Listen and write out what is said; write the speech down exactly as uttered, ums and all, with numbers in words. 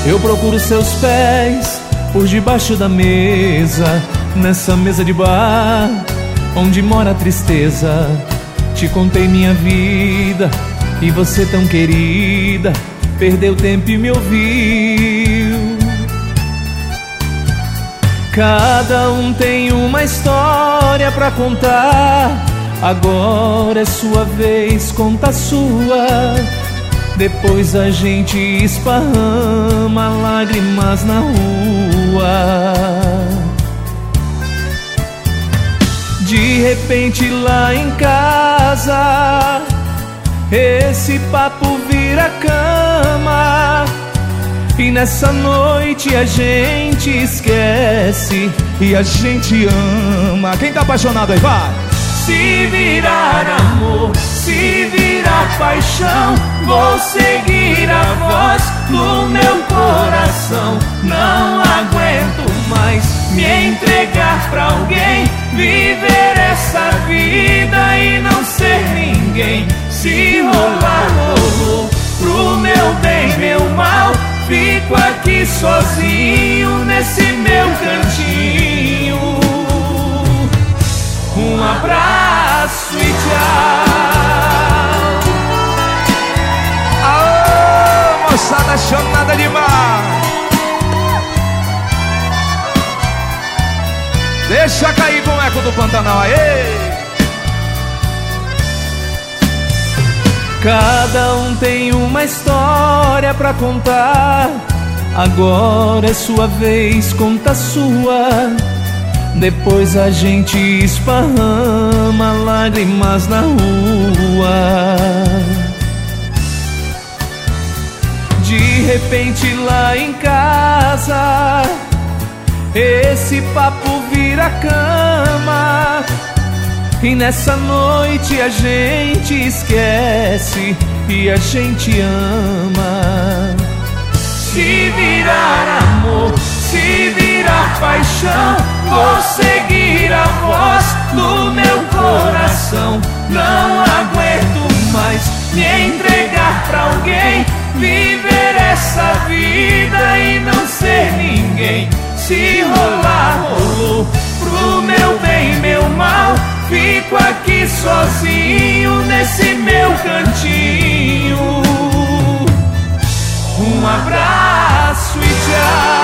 Eu procuro seus pés por debaixo da mesa, nessa mesa de bar onde mora a tristeza. Te contei minha vida e você tão querida perdeu tempo e me ouviu. Cada um tem uma história pra contar, agora é sua vez, conta a sua. Depois a gente esparrama lágrimas na rua. De repente lá em casa, esse papo vira cama, e nessa noite a gente esquece e a gente ama. Quem tá apaixonado aí, vai! Se virar amor, se virar paixão, vou seguir a voz do meu coração. Não aguento mais me entregar pra alguém, viver essa vida e não ser ninguém. Se rolar, rolou, pro meu bem, meu mal, fico aqui sozinho nesse meu cantinho. Um abraço e tchau. Aô, moçada chamada demais. Deixa cair com o eco do Pantanal aí. Cada um tem uma história pra contar, agora é sua vez, conta a sua. Depois a gente esparrama lágrimas na rua. De repente lá em casa, esse papo vira cama, e nessa noite a gente esquece e a gente ama. Se virar amor, se virar paixão, vou seguir a voz do meu coração. Não aguento mais me entregar pra alguém, viver essa vida e não ser ninguém. Se rolar, rolou, pro meu bem, meu mal, fico aqui sozinho nesse meu cantinho. Um abraço e tchau.